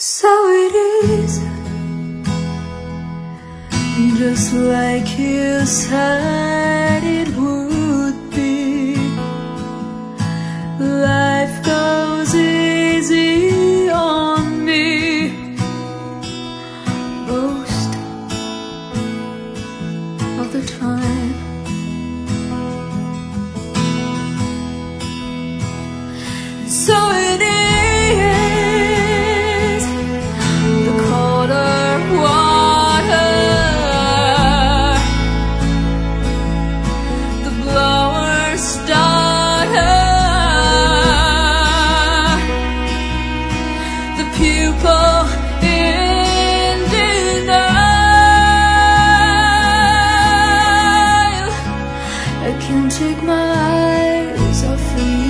So it is, just like you said it would be. Life goes easy on me most of the time. So it is, the colder water, the blower starter, the pupil in denial. I can't take my eyes off of you.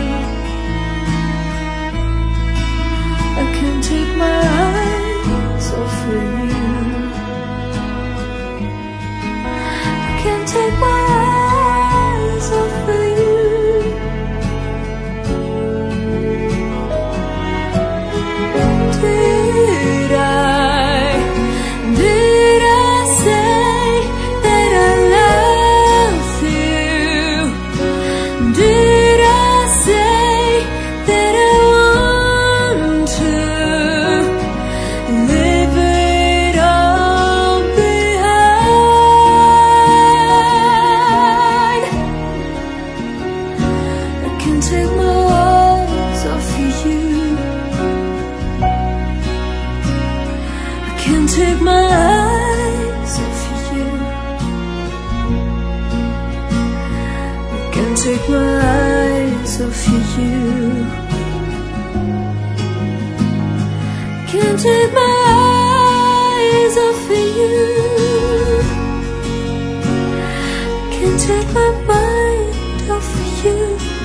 I can't take my eyes off of you. I can't take my eyes off of you. Did I say that I love you? Did I say that I want to leave it all behind? I can't take my eyes off of you. I can't take my eyes off of you. I can't take my eyes off of you. Can't take my eyes off of you. Can't take my mind off of you.